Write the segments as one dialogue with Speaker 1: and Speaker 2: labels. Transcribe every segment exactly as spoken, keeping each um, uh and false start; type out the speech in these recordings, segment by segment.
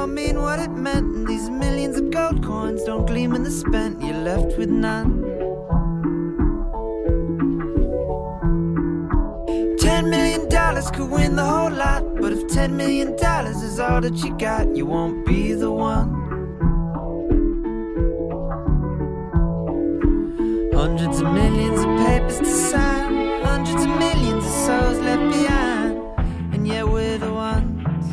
Speaker 1: all mean what it meant. And these millions of gold coins don't gleam in the spent. You're left with none. Ten million dollars could win the whole lot, but if ten million dollars is all that you got, you won't be the one. Hundreds of millions of papers to sign, hundreds of millions of souls left behind, and yet we're the ones.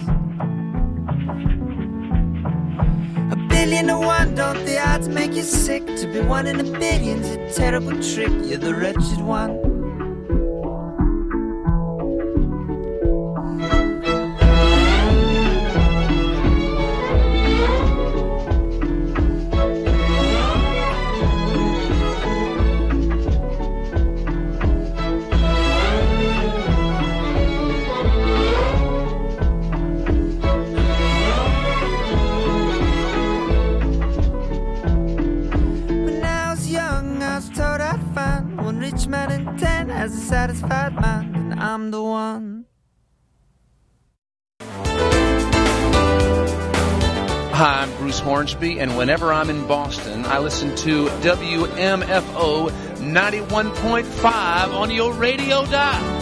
Speaker 1: A billion to one, don't the odds make you sick? To be one in a billion's a terrible trick. You're the wretched one. Man in ten has a satisfied mind, and I'm the one.
Speaker 2: Hi, I'm Bruce Hornsby, and whenever I'm in Boston, I listen to W M F O ninety-one point five on your radio dial.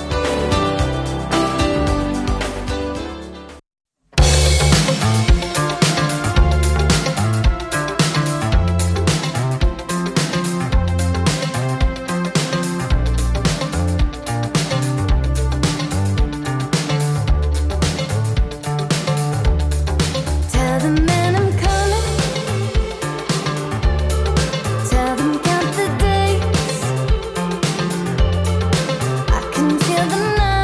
Speaker 3: Feel the night.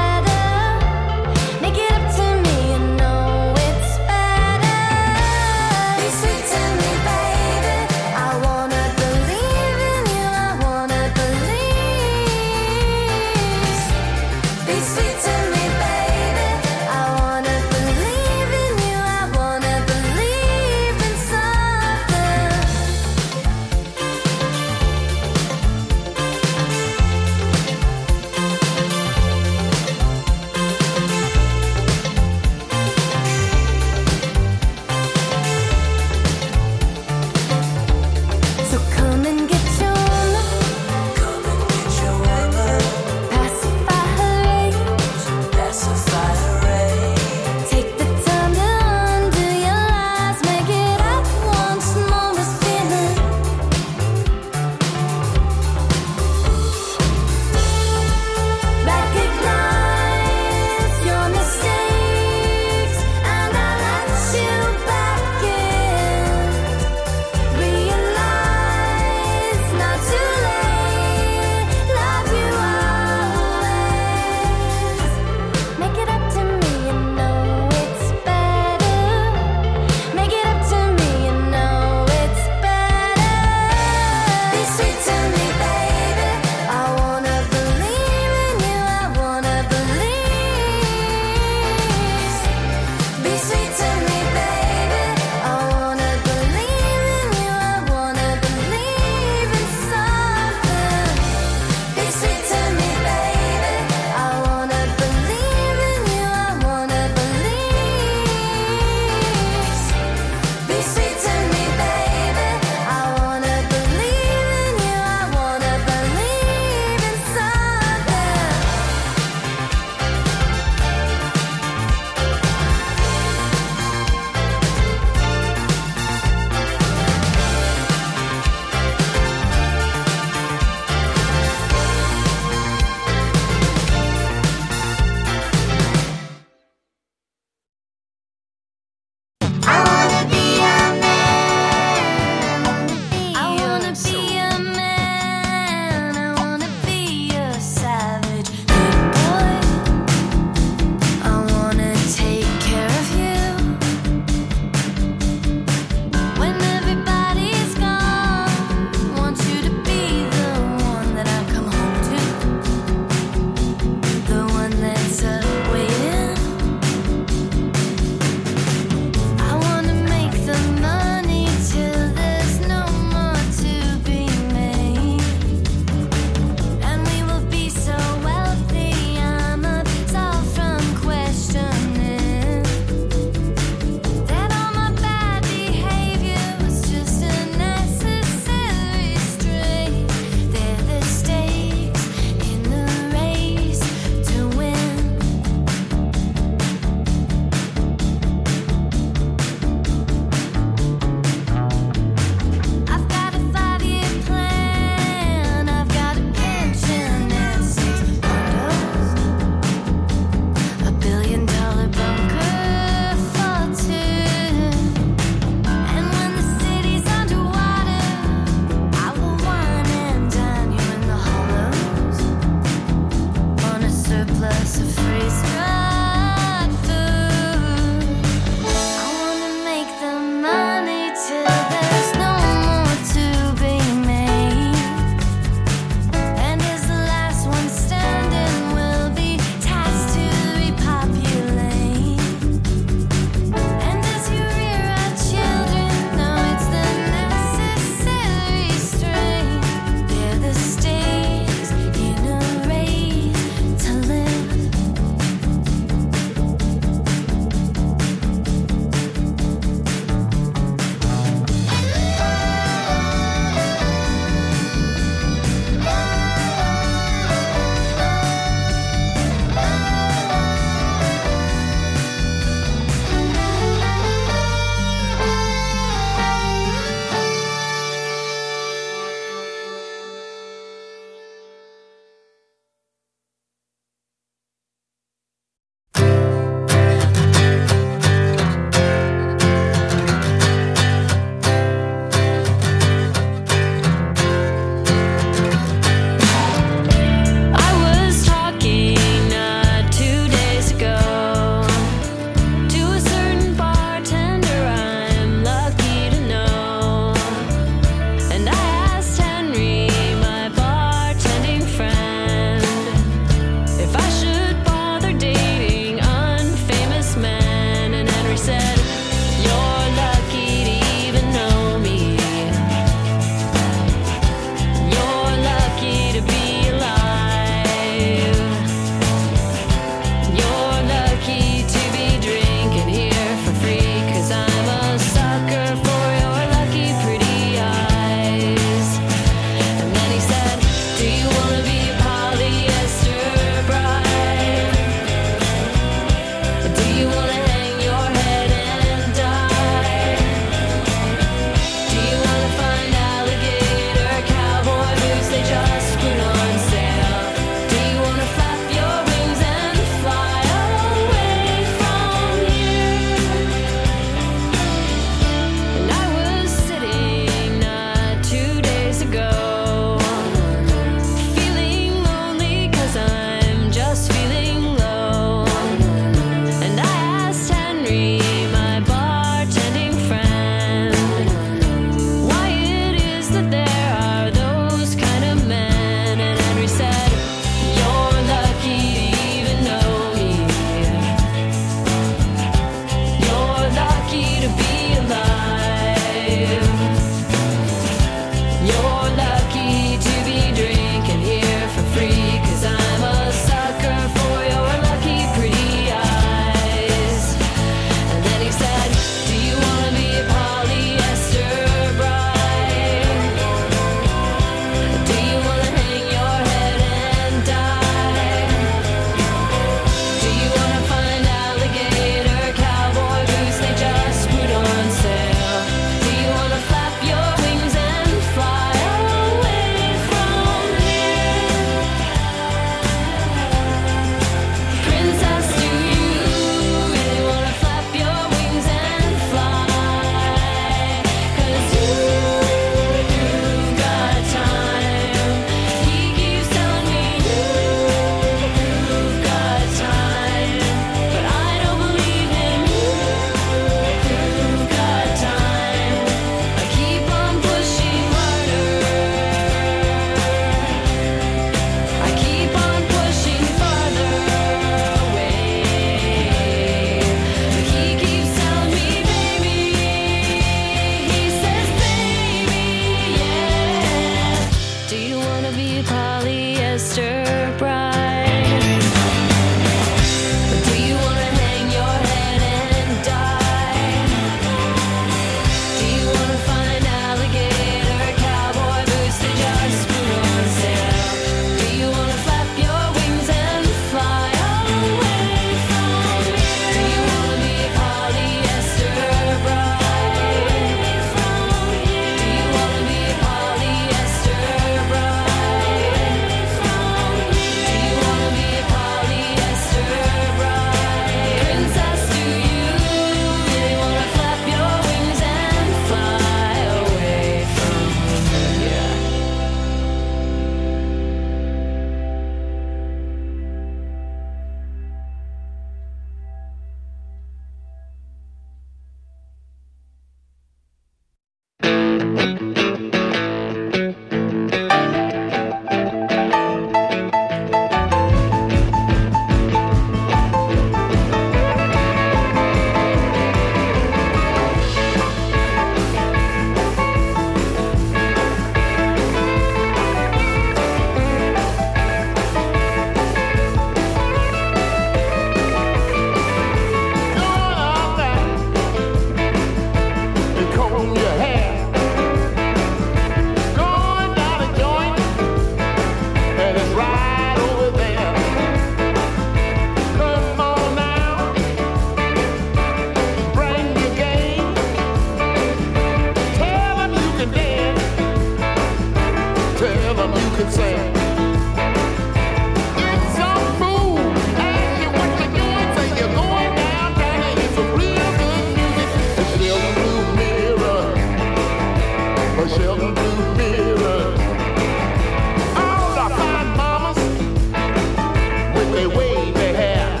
Speaker 3: the Shelton Blue River. All the fine mamas with their wavy hair,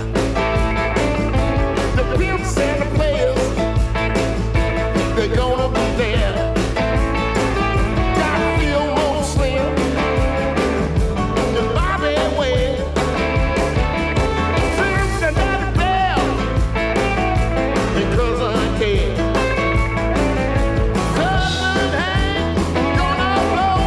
Speaker 3: the pimps and the players, they're gonna be there. Got Phil Mo Slim and Bobby Webb, Cincinnati Bell and Cousin Ted. Cousin Hank gonna blow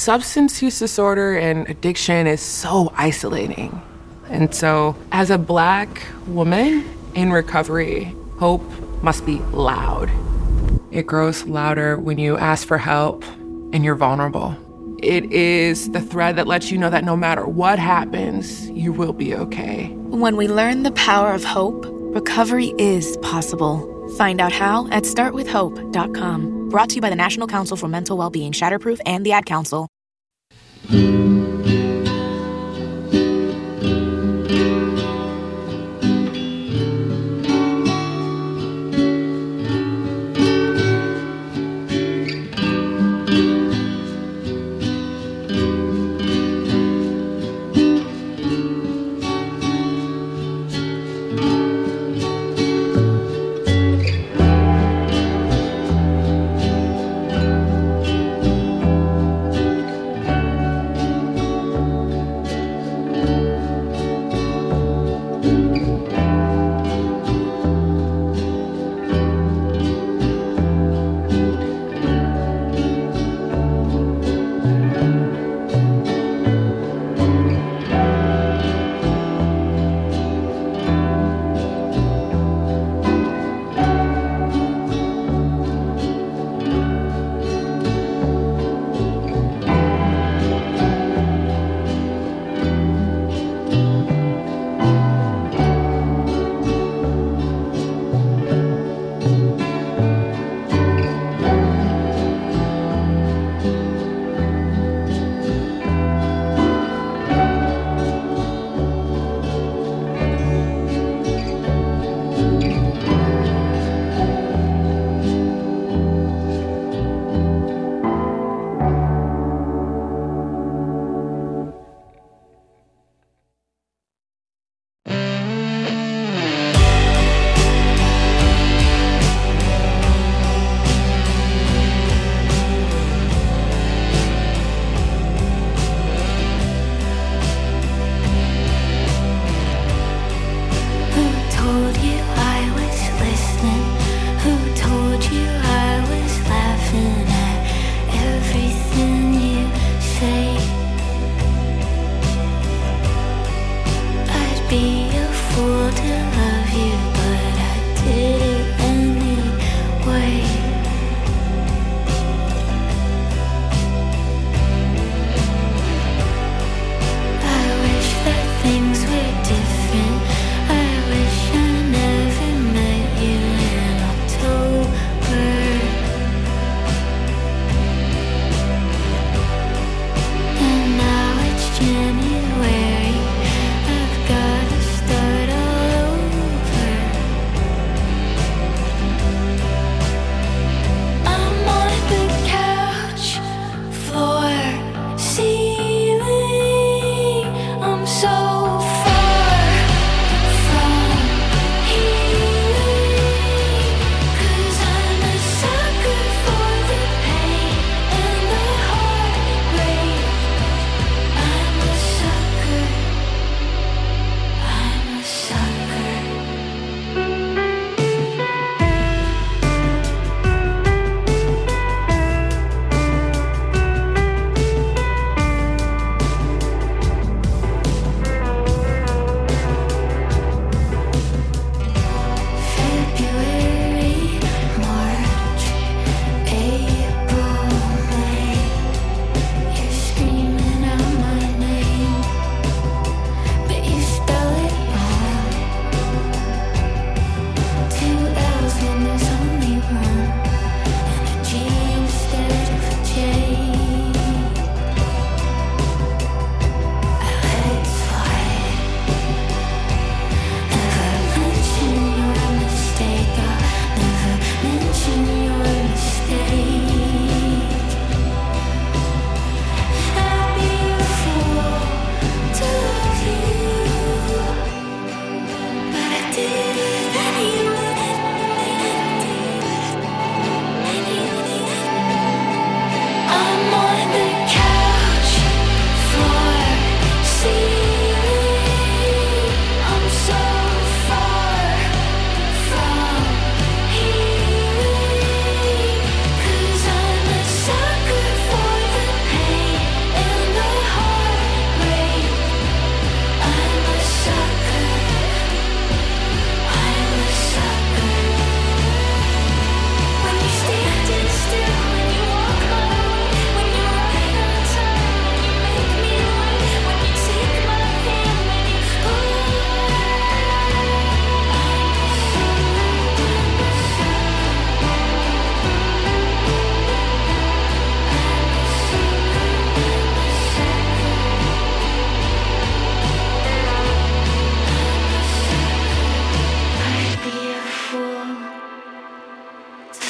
Speaker 4: substance use disorder and addiction is so isolating. And so as a Black woman in recovery, hope must be loud. It grows louder when you ask for help and you're vulnerable. It is the thread that lets you know that no matter what happens, you will be okay.
Speaker 5: When we learn the power of hope, recovery is possible. Find out how at start with hope dot com. Brought to you by the National Council for Mental Wellbeing, Shatterproof, and the Ad Council.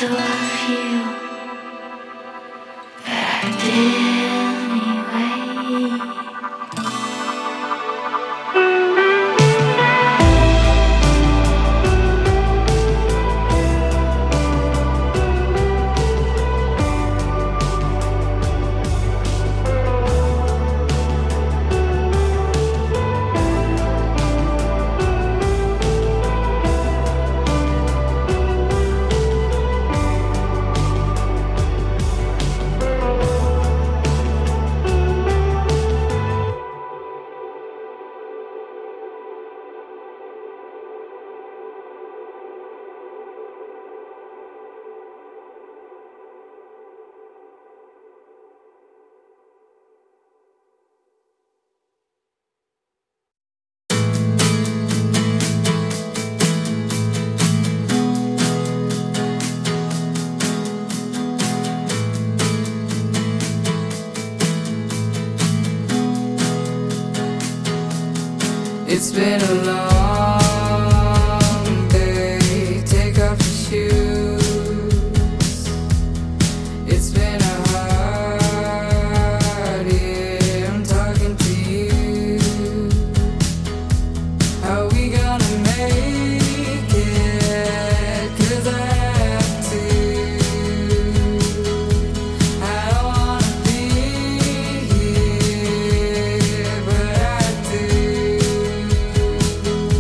Speaker 6: do I feel? But I did anyway.
Speaker 1: It's been a long day, take off your shoes. It's been a hard year, I'm talking to you. How we gonna make it? 'Cause I have to. I don't wanna be here, but I do.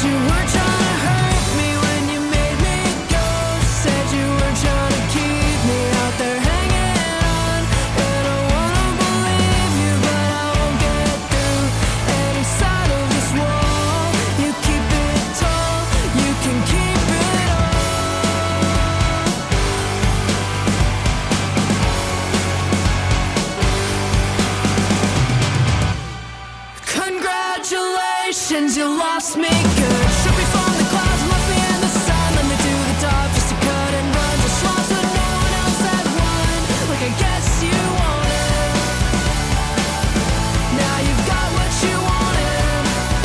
Speaker 1: Congratulations, you lost me good. Shook me from the clouds, left me in the sun. Led me to the top just to cut and run. Just lost when no one else had won. Like I guess you wanted. Now you've got what you wanted.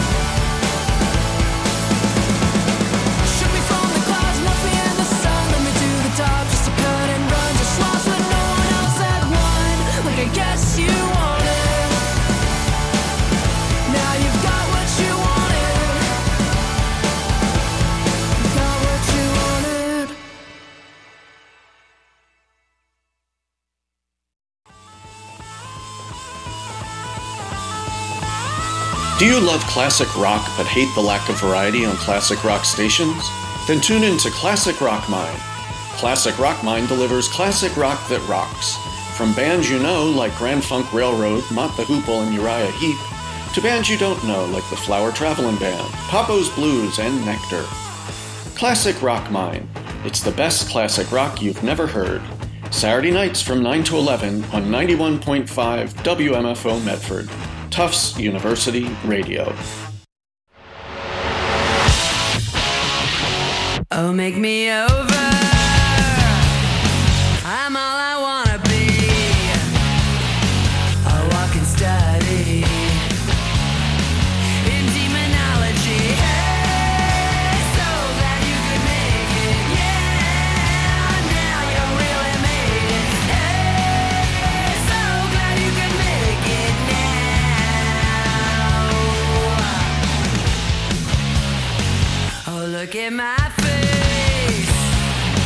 Speaker 1: Shook me from the clouds, left me in the sun. Led me to the top just to cut and run. Just lost when no one else had won. Like I guess you wanted. Now you've got what you wanted. Got what you wanted.
Speaker 7: Do you love classic rock but hate the lack of variety on classic rock stations? Then tune in to Classic Rock Mind. Classic Rock Mind delivers classic rock that rocks. From bands you know like Grand Funk Railroad, Mott the Hoople, and Uriah Heep, to bands you don't know like the Flower Traveling Band, Papo's Blues, and Nectar. Classic Rock Mind. It's the best classic rock you've never heard. Saturday nights from nine to eleven on ninety-one point five W M F O Medford, Tufts University Radio.
Speaker 1: Oh, make me over. I'm all I wanna be. A walking study in demonology. Hey, so glad you could make it. Yeah, now you really made it. Hey, so glad you could make it now. Oh, look at my face.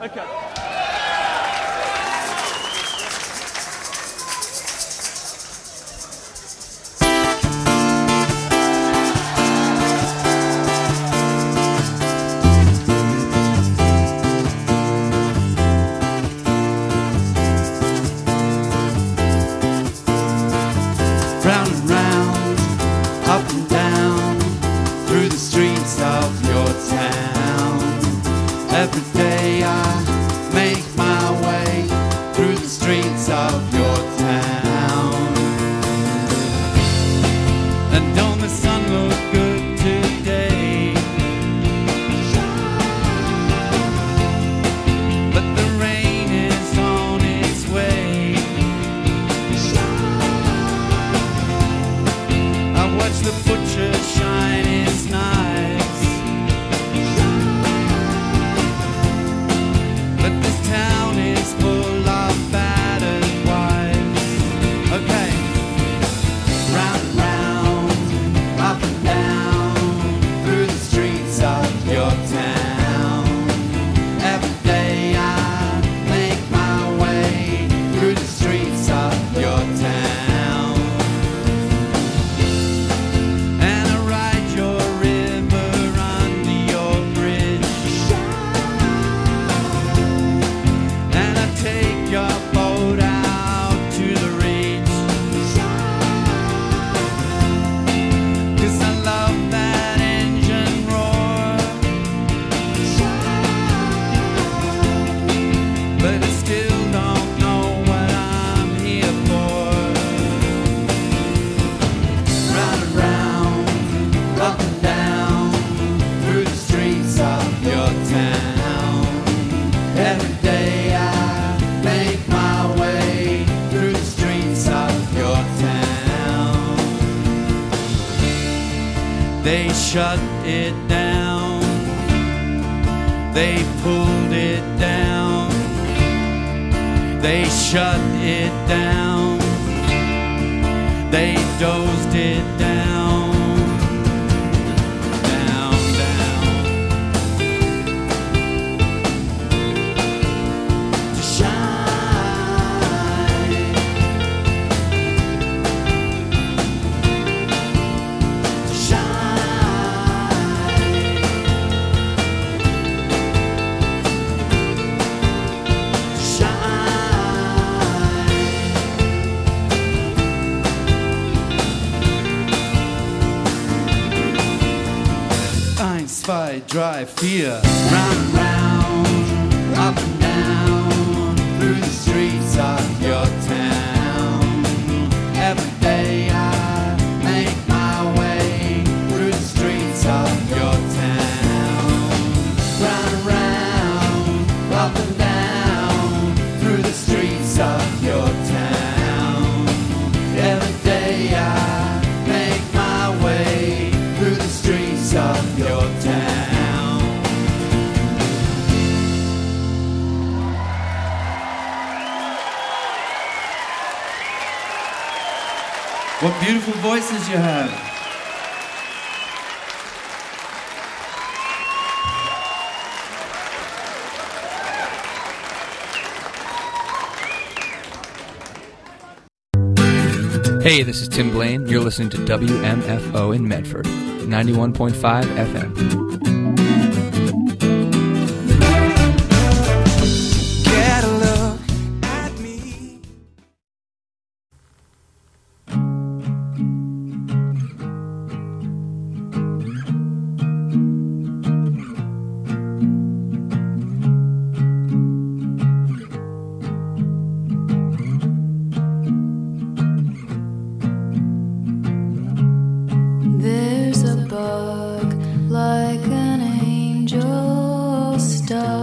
Speaker 8: Okay.
Speaker 9: Round and round, up and down, through the streets of your town. Every day I make my way through the streets of your town. And don't the sun look good today? But the rain is on its way. I watch the butcher shine his knives, but this town is full of battered wives. Okay, round and round, up and down, through the streets of your town. Every day I make my way through the streets of your town. And I ride your river under your bridge. And I take your boat out to the reach. 'Cause I love that engine roar. But I still don't know what I'm here for. Round and round, up and down, through the streets of your town. Every day I make my way through the streets of your town. They shut it down. They pulled it down. They shut it down. They dozed it down. Down, down. To shine. To shine. To shine. Eins, zwei, drei, vier. Round and round, up and down, through the streets of your town. Every day I make my way through the streets of your town. Round and round, up and down, through the streets of your town. Every day I make my way through the streets of your town. What beautiful voices you have.
Speaker 10: Hey, this is Tim Blaine. You're listening to W M F O in Medford, ninety-one point five F M.
Speaker 9: Get a look at me.
Speaker 6: There's a bug like an angel star